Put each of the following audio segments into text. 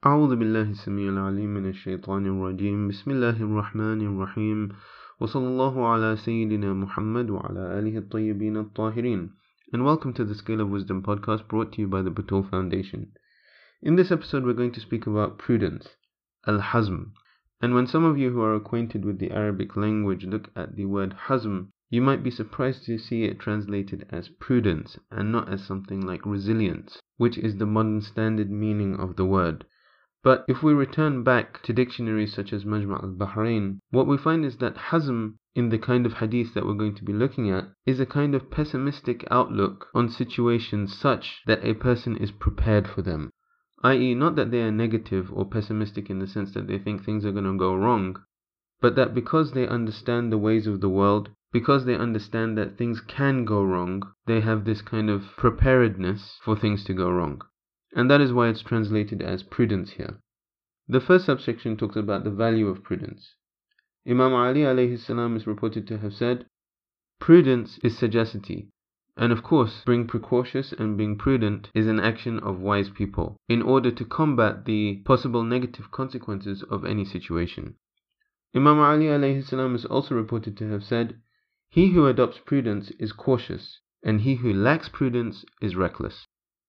أعوذ بالله السميع العليم من الشيطان الرجيم بسم الله الرحمن الرحيم وصلى الله على سيدنا محمد وعلى آله الطيبين الطاهرين. And welcome to the Scale of Wisdom podcast brought to you by the Batul Foundation. In this episode we're going to speak about prudence, al-hazm. And when some of you who are acquainted with the Arabic language look at the word hazm, you might be surprised to see it translated as prudence and not as something like resilience, which is the modern standard meaning of the word. But if we return back to dictionaries such as Majma' al-Bahrain, what we find is that hazm, in the kind of hadith that we're going to be looking at, is a kind of pessimistic outlook on situations such that a person is prepared for them. I.e., not that they are negative or pessimistic in the sense that they think things are going to go wrong, but that because they understand the ways of the world, because they understand that things can go wrong, they have this kind of preparedness for things to go wrong. And that is why it's translated as prudence here. The first subsection talks about the value of prudence. Imam Ali alayhi salam is reported to have said, "Prudence is sagacity, and of course being precautious and being prudent is an action of wise people, in order to combat the possible negative consequences of any situation." Imam Ali alayhi salam is also reported to have said, "He who adopts prudence is cautious, and he who lacks prudence is reckless."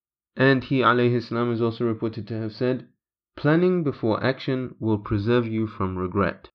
And he alayhi salam is also reported to have said, "Planning before action will preserve you from regret."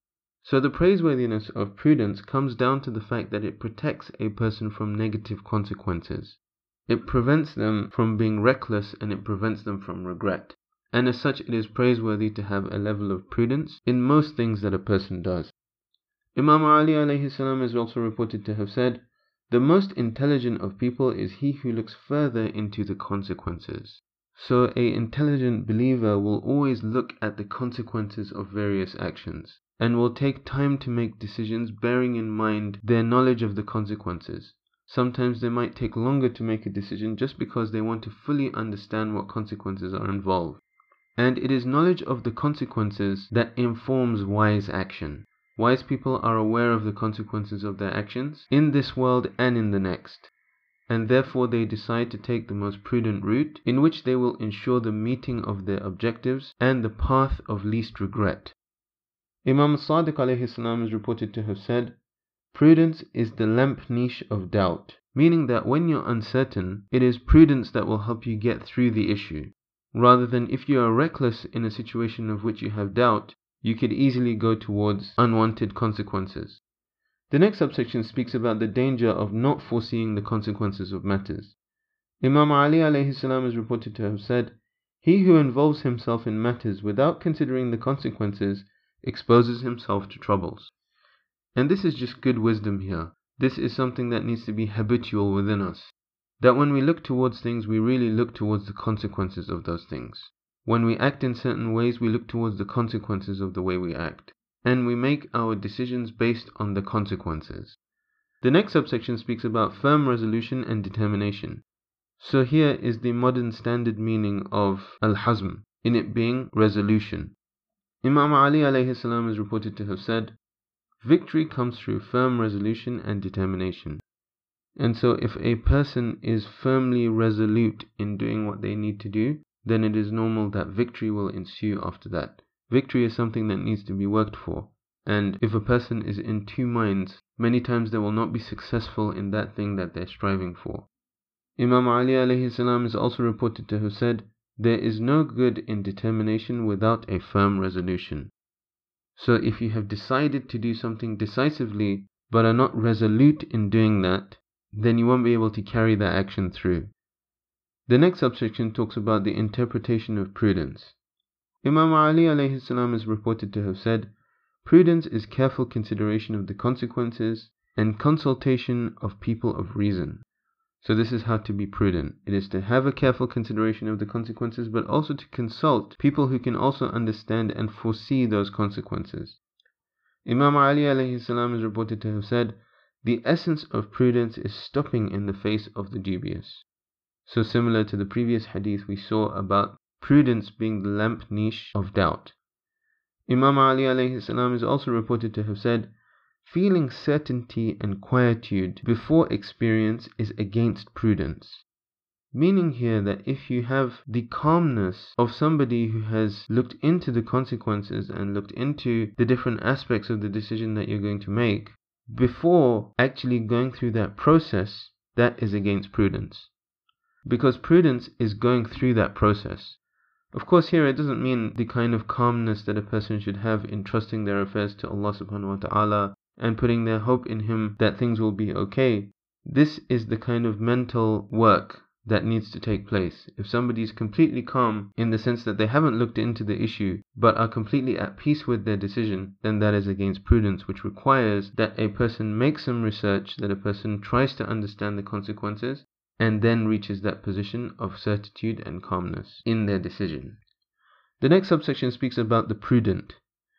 So the praiseworthiness of prudence comes down to the fact that it protects a person from negative consequences. It prevents them from being reckless and it prevents them from regret. And as such, it is praiseworthy to have a level of prudence in most things that a person does. Imam Ali alayhi salam is also reported to have said, "The most intelligent of people is he who looks further into the consequences." So an intelligent believer will always look at the consequences of various actions, and will take time to make decisions bearing in mind their knowledge of the consequences. Sometimes they might take longer to make a decision just because they want to fully understand what consequences are involved. And it is knowledge of the consequences that informs wise action. Wise people are aware of the consequences of their actions in this world and in the next, and therefore they decide to take the most prudent route in which they will ensure the meeting of their objectives and the path of least regret. Imam Sadiq alayhi salam is reported to have said, "Prudence is the lamp niche of doubt," meaning that when you're uncertain, it is prudence that will help you get through the issue, rather than if you are reckless in a situation of which you have doubt, you could easily go towards unwanted consequences. The next subsection speaks about the danger of not foreseeing the consequences of matters. Imam Ali alayhi salam is reported to have said, "He who involves himself in matters without considering the consequences exposes himself to troubles." And this is just good wisdom here. This is something that needs to be habitual within us. That when we look towards things, we really look towards the consequences of those things. When we act in certain ways, we look towards the consequences of the way we act, and we make our decisions based on the consequences. The next subsection speaks about firm resolution and determination. So here is the modern standard meaning of al-hazm, in it being resolution. Imam Ali alayhi salam is reported to have said, "Victory comes through firm resolution and determination." And so if a person is firmly resolute in doing what they need to do, then it is normal that victory will ensue after that. Victory is something that needs to be worked for. And if a person is in two minds, many times they will not be successful in that thing that they're striving for. Imam Ali alayhi salam is also reported to have said, "There is no good in determination without a firm resolution." So if you have decided to do something decisively, but are not resolute in doing that, then you won't be able to carry that action through. The next subsection talks about the interpretation of prudence. Imam Ali alayhi salam is reported to have said, "Prudence is careful consideration of the consequences and consultation of people of reason." So this is how to be prudent. It is to have a careful consideration of the consequences, but also to consult people who can also understand and foresee those consequences. Imam Ali alayhi salam is reported to have said, "The essence of prudence is stopping in the face of the dubious." So similar to the previous hadith we saw about prudence being the lamp niche of doubt. Imam Ali alayhi salam is also reported to have said, "Feeling certainty and quietude before experience is against prudence." Meaning here that if you have the calmness of somebody who has looked into the consequences and looked into the different aspects of the decision that you're going to make, before actually going through that process, that is against prudence. Because prudence is going through that process. Of course, here it doesn't mean the kind of calmness that a person should have in trusting their affairs to Allah subhanahu wa ta'ala and putting their hope in Him that things will be okay. This is the kind of mental work that needs to take place. If somebody is completely calm in the sense that they haven't looked into the issue but are completely at peace with their decision, then that is against prudence, which requires that a person makes some research, that a person tries to understand the consequences, and then reaches that position of certitude and calmness in their decision. The next subsection speaks about the prudent.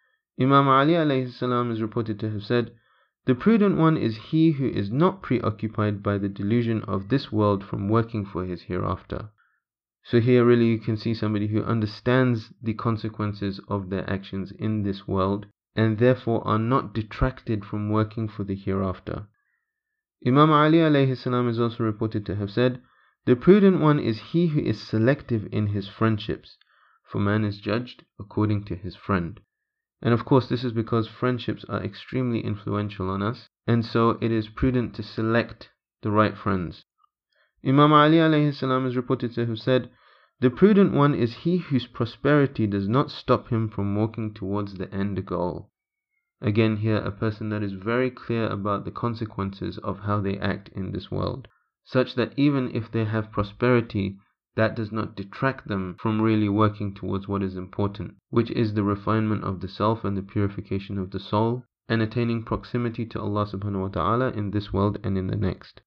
Imam Ali alayhi salam is reported to have said, "The prudent one is he who is not preoccupied by the delusion of this world from working for his hereafter." So here really you can see somebody who understands the consequences of their actions in this world and therefore are not detracted from working for the hereafter. Imam Ali alayhi salam is also reported to have said, "The prudent one is he who is selective in his friendships, for man is judged according to his friend." And of course this is because friendships are extremely influential on us, and so it is prudent to select the right friends. Imam Ali alayhi salam is reported to have said, "The prudent one is he whose prosperity does not stop him from walking towards the end goal." Again here a person that is very clear about the consequences of how they act in this world, such that even if they have prosperity, that does not detract them from really working towards what is important, which is the refinement of the self and the purification of the soul, and attaining proximity to Allah subhanahu wa ta'ala in this world and in the next.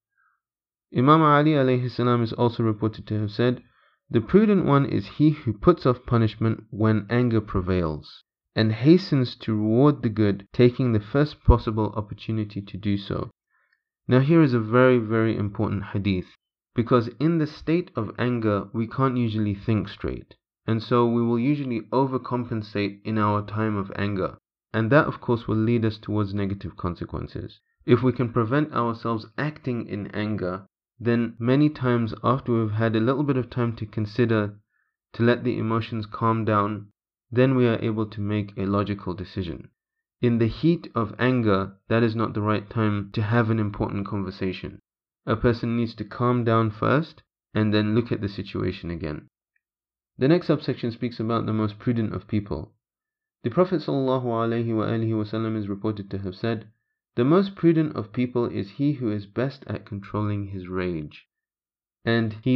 Imam Ali alayhi salam is also reported to have said, "The prudent one is he who puts off punishment when anger prevails, and hastens to reward the good, taking the first possible opportunity to do so." Now here is a very, very important hadith, because in the state of anger we can't usually think straight, and so we will usually overcompensate in our time of anger, and that of course will lead us towards negative consequences. If we can prevent ourselves acting in anger, then many times after we've had a little bit of time to consider, to let the emotions calm down, then we are able to make a logical decision. In the heat of anger, that is not the right time to have an important conversation. A person needs to calm down first and then look at the situation again. The next subsection speaks about the most prudent of people. The Prophet ﷺ is reported to have said, "The most prudent of people is he who is best at controlling his rage." And he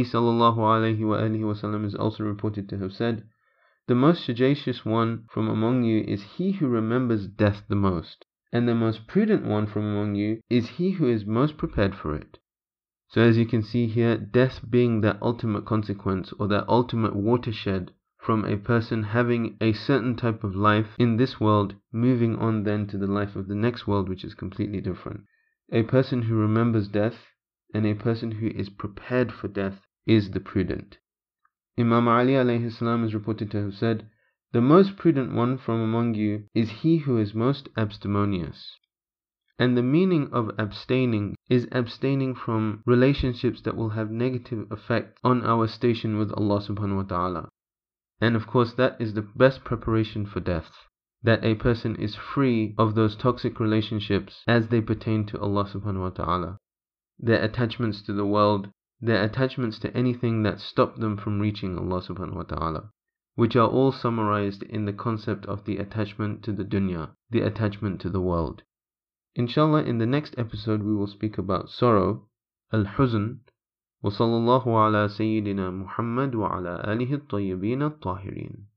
ﷺ is also reported to have said, "The most sagacious one from among you is he who remembers death the most, and the most prudent one from among you is he who is most prepared for it." So as you can see here, death being that ultimate consequence or that ultimate watershed from a person having a certain type of life in this world, moving on then to the life of the next world, which is completely different. A person who remembers death and a person who is prepared for death is the prudent. Imam Ali alayhi salam is reported to have said, "The most prudent one from among you is he who is most abstemious." And the meaning of abstaining is abstaining from relationships that will have negative effect on our station with Allah subhanahu wa ta'ala. And of course that is the best preparation for death, that a person is free of those toxic relationships as they pertain to Allah subhanahu wa ta'ala. Their attachments to the world, their attachments to anything that stopped them from reaching Allah subhanahu wa ta'ala, which are all summarized in the concept of the attachment to the dunya, the attachment to the world. Inshallah, in the next episode we will speak about sorrow, al-huzn, wa sallallahu ala sayyidina Muhammad wa ala alihi at-tayyibin at-tahirin.